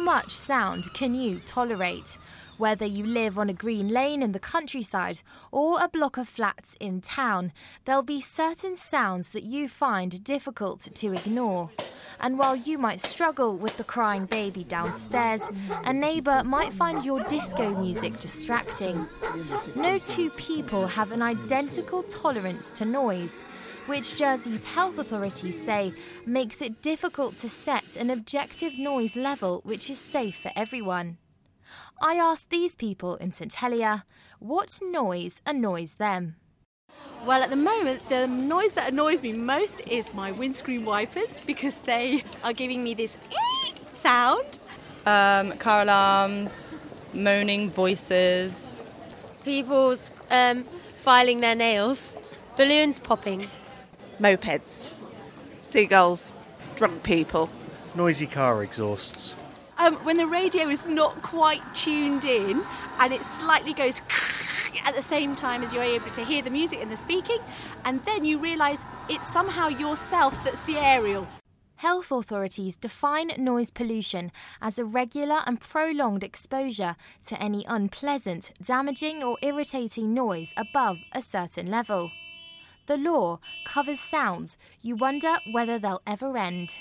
much sound can you tolerate? Whether you live on a green lane in the countryside or a block of flats in town, there'll be certain sounds that you find difficult to ignore. And while you might struggle with the crying baby downstairs, a neighbour might find your disco music distracting. No two people have an identical tolerance to noise, which Jersey's health authorities say makes it difficult to set an objective noise level which is safe for everyone. I asked these people in St Helier what noise annoys them. Well, at the moment, the noise that annoys me most is my windscreen wipers because they are giving me this sound. Car alarms, moaning voices. People filing their nails, balloons popping. Mopeds, seagulls, drunk people. Noisy car exhausts. When the radio is not quite tuned in and it slightly goes at the same time as you're able to hear the music and the speaking, and then you realise it's somehow yourself that's the aerial. Health authorities define noise pollution as a regular and prolonged exposure to any unpleasant, damaging or irritating noise above a certain level. The law covers sounds you wonder whether they'll ever end.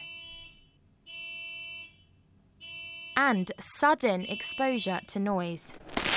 And sudden exposure to noise.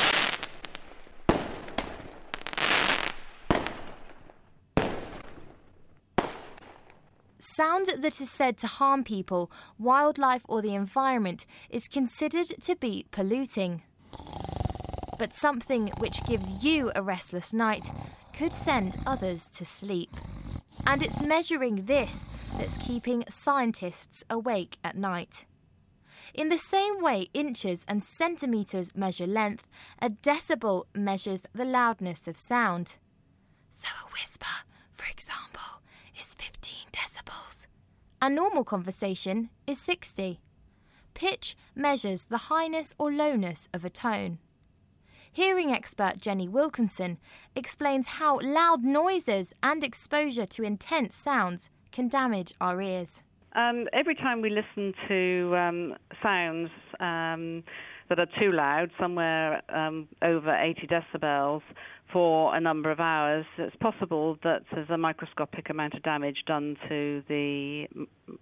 Sound that is said to harm people, wildlife or the environment is considered to be polluting. But something which gives you a restless night could send others to sleep. And it's measuring this that's keeping scientists awake at night. In the same way inches and centimetres measure length, a decibel measures the loudness of sound. So a whisper, for example, is 15 decibels. A normal conversation is 60. Pitch measures the highness or lowness of a tone. Hearing expert Jenny Wilkinson explains how loud noises and exposure to intense sounds can damage our ears. Every time we listen to sounds that are too loud, somewhere over 80 decibels, for a number of hours, it's possible that there's a microscopic amount of damage done to the